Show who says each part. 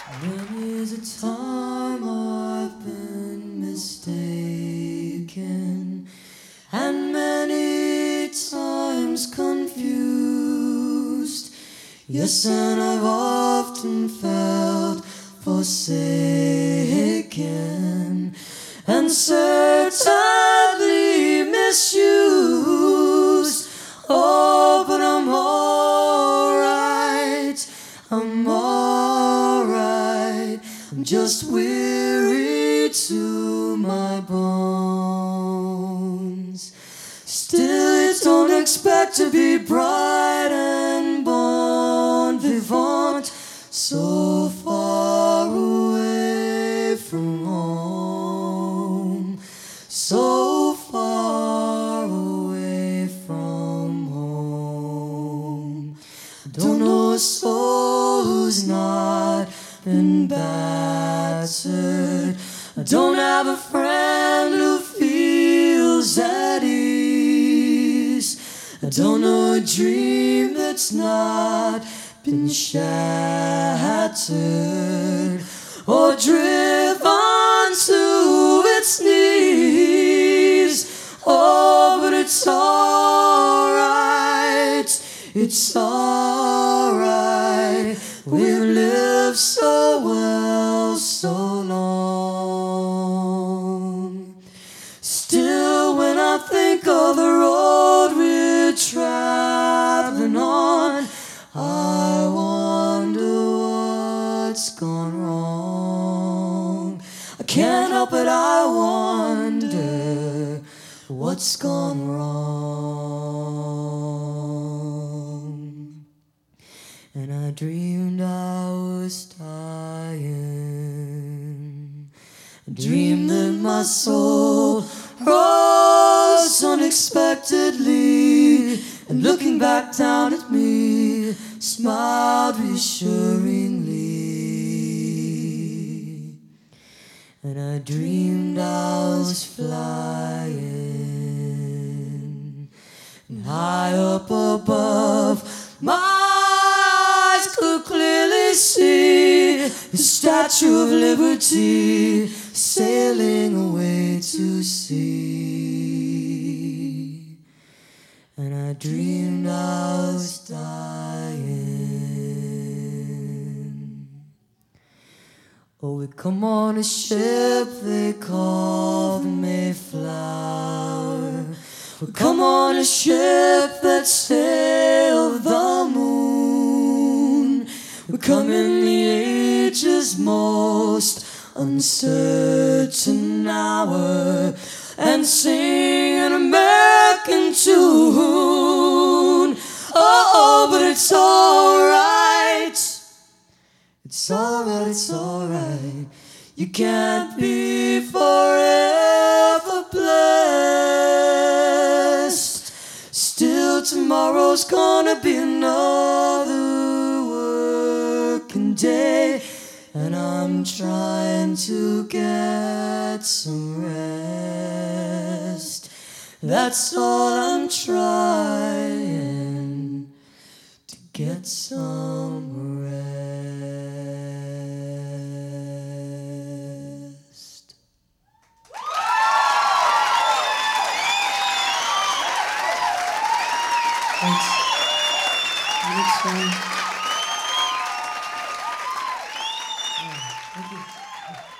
Speaker 1: Many is a time I've been mistaken, and many times confused. Yes, and I've often felt forsaken, and certainly misused. Oh, but I'm alright, I'm alright. I'm just weary to my bones. Still, don't expect to be bright and bon vivant, so far away from home, so far away from home. Don't know a soul who's not been battered. I don't have a friend who feels at ease. I don't know a dream that's not been shattered or driven to its knees. Oh, but it's alright, it's alright. We've lived so well so long. Still, when I think of the road we're traveling on, I wonder what's gone wrong. I can't help it, I wonder what's gone wrong. And I dreamed I was dying. I dreamed that my soul rose unexpectedly, and looking back down at me, smiled reassuringly. And I dreamed I was flying, and high up above, my eyes could clearly see the Statue of Liberty sailing away to sea. And I dreamed I was dying. Oh, we come on a ship they call the Mayflower. We come on a ship that sailed the moon. We come in the age's most uncertain hour and sing an American tune. Oh, but it's alright. It's alright, it's alright. You can't be forever blessed. Still, tomorrow's gonna be another working day, and I'm trying to get some rest. That's all I'm trying, to get some rest. Thanks. Next time. Thank you.